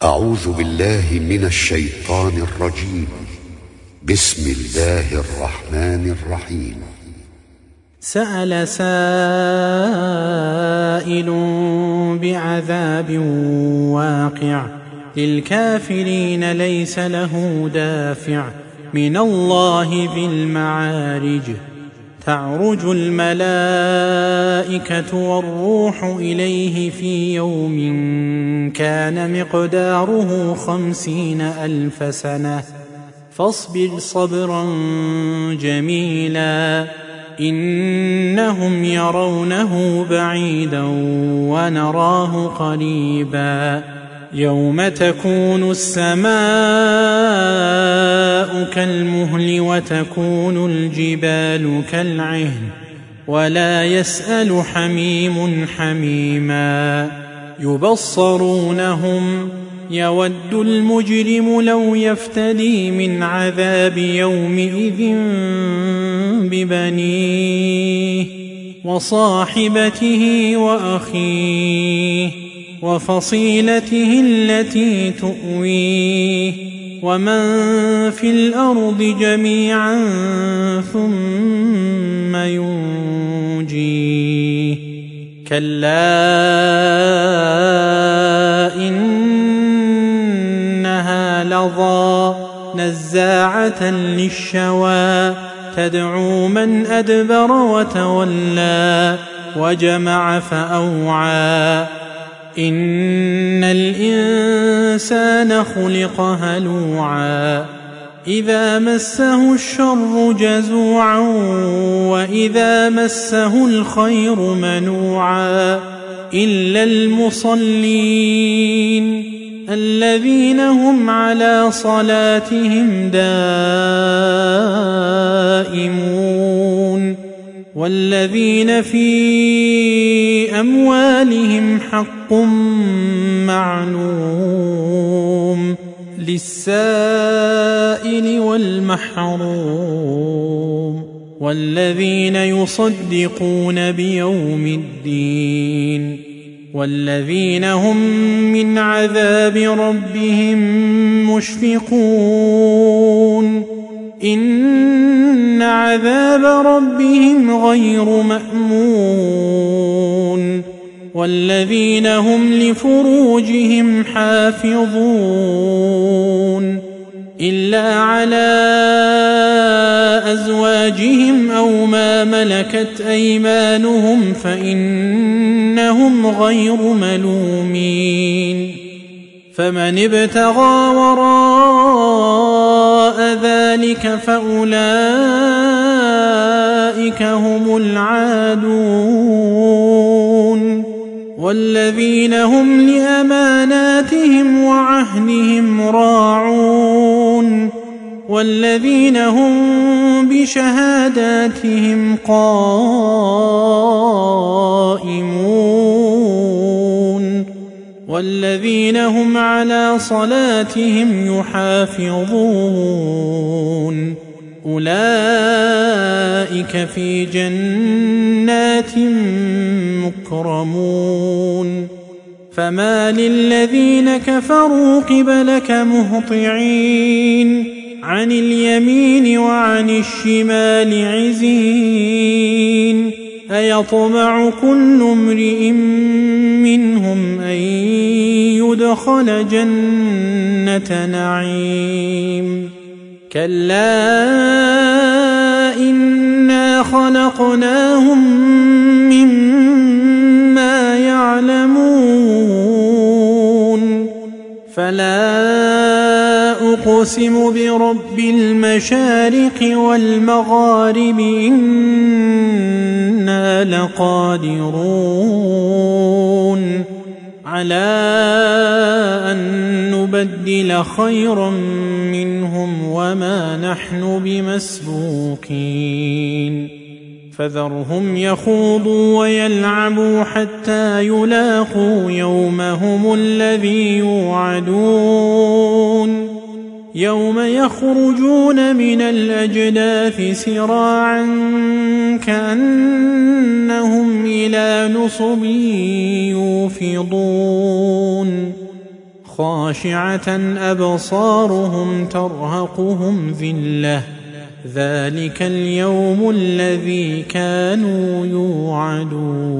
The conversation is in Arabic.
أعوذ بالله من الشيطان الرجيم. بسم الله الرحمن الرحيم. سأل سائل بعذاب واقع للكافرين ليس له دافع من الله ذي المعارج. تعرج الملائكة والروح إليه في يوم كان مقداره 50,000 سنة فاصبر صبرا جميلا إنهم يرونه بعيدا ونراه قريبا يوم تكون السماء كالمهل وتكون الجبال كالعهن ولا يسأل حميم حميما يبصرونهم يود المجرم لو يفتدي من عذاب يومئذ ببنيه وصاحبته وأخيه وفصيلته التي تؤويه ومن في الأرض جميعا ثم ينجيه كلا إنها لظى نزاعة للشوى تدعو من أدبر وتولى وجمع فأوعى إن الإنسان خلق هلوعا إذا مسه الشر جزوعا وإذا مسه الخير منوعا إلا المصلين الذين هم على صلاتهم دائمون والذين في أموالهم حق معلوم للسائل والمحروم والذين يصدقون بيوم الدين والذين هم من عذاب ربهم مشفقون إن عذاب ربهم غير مأمون والذين هم لفروجهم حافظون إلا على أزواجهم أو ما ملكت أيمانهم فإنهم غير ملومين فمن ابتغى وراء ذلك فأولئك هم العادون والذين هم لأماناتهم وعهدهم راعون والذين هم بشهاداتهم قائمون والذين هم على صلاتهم يحافظون أولئك في جنات مكرمون فما للذين كفروا قبلك مهطعين عن اليمين وعن الشمال عزين أيطمع كل امرئ منهم أن يدخل جنة نعيم كلا إنا خلقناهم مما يعلمون فلا أقسم برب المشارق والمغارب إنا لقادرون على أن نبدل خيرا منهم وما نحن بمسبوقين فذرهم يخوضوا ويلعبوا حتى يلاقوا يومهم الذي يوعدون يوم يخرجون من الأجداث سراعا كأنهم إلى نصب يوفضون خاشعة أبصارهم ترهقهم ذلة ذلك اليوم الذي كانوا يوعدون.